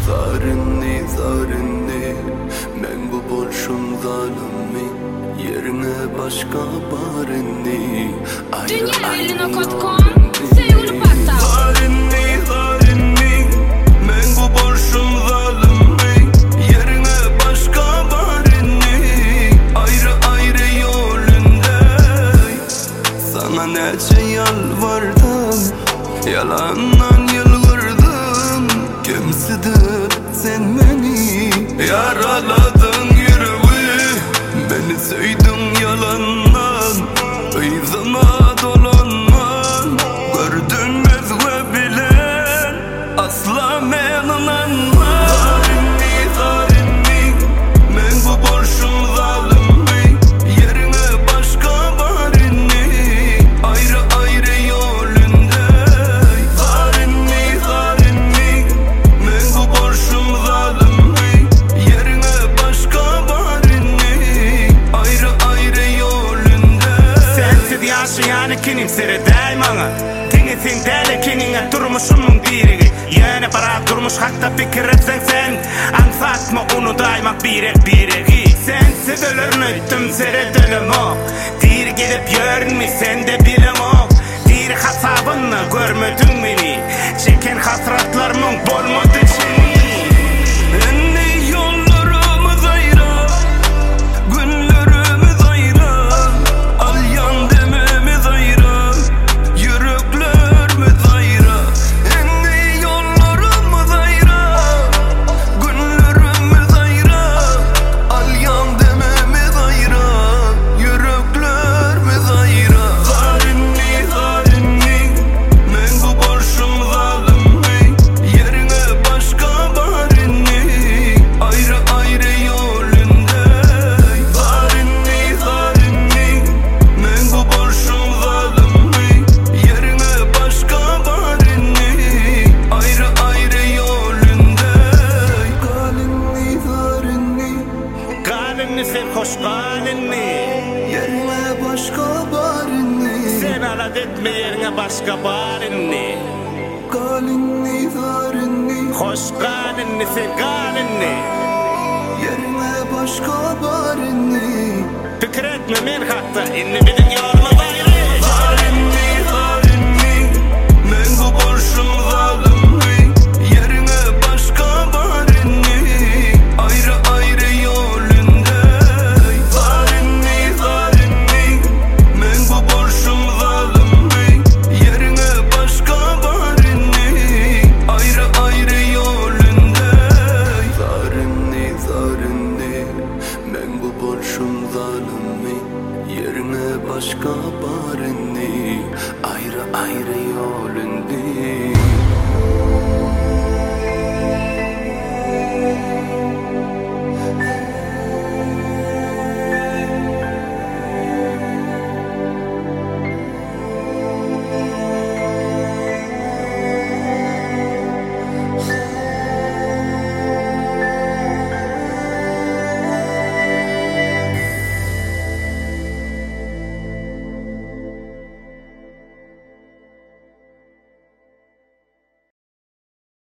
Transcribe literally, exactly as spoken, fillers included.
Zarinni, zarinni, men bu bolşun zalimi, yerine başka barinni. Dünya ünlü nokta com Sevgili Parta. Zarinni, zarinni, men bu bolşun zalimi, yerine başka barinni. Ayrı ayrı yolunda sana nece yalvardım, yalandan yılgırdım. Kimsidir sen beni yaraladın yüreği, beni söydün yalandan, ıyzıma dolanman. Gördün mezve bilen asla menunanma. Zarinni, zarinni, men bu borçum zalimi, yerine başka barinni. Ayrı ayrı yolunda zarinni, zarinni, men bu borçum zalimi, yerine başka barinni. Ayrı ayrı yolunda. Sensiz yaşayan ikinim sere daymana, Tenesin dele kenine durmuşumun birigi. Yine para durmuş hatta fikir etsen sen, ansatma onu daymak birek biregi. Sensiz ölürün öttüm sere dölüm o, dir gelip yörünmi sen de bilim o. Dir hasabını görmedin beni, çeken hasratlarımın bolmadı seni. Enni yollarımız ayrı, günlerimiz ayrı, alyan dememiz ayrı, yüreklerimiz ayrı. Enni yollarımız ayrı, günlerimiz ayrı, alyan dememiz ayrı, yüreklerimiz ayrı. Zarinni, zarinni, men bu borçum zalimi, yerine başka barinni. Ayrı ayrı yolunda zarinni, zarinni, men bu borçum zalimi, yerine başka barinni. Ayrı ayrı yolunda galinni, zarinni, Galinni sen hoş galinni, yerine başka barinni. sen alat etme yerine başka barinni. Galinni, zarinni, Hoş galinni sen galinni, yerine başka barinni. fikir etme men hatta inni bizim yolumuz ayrı. Zarinni, zarinni, men bu borçum zalimi, yerine başka barinni. Ayrı ayrı yolunda zarinni, zarinni, men bu borçum zalimi, yerine başka barinni. Ayrı ayrı yolunda zarinni, zarinni, men bu borçum zalimi, yerine başka barinni. Ayrı ayrı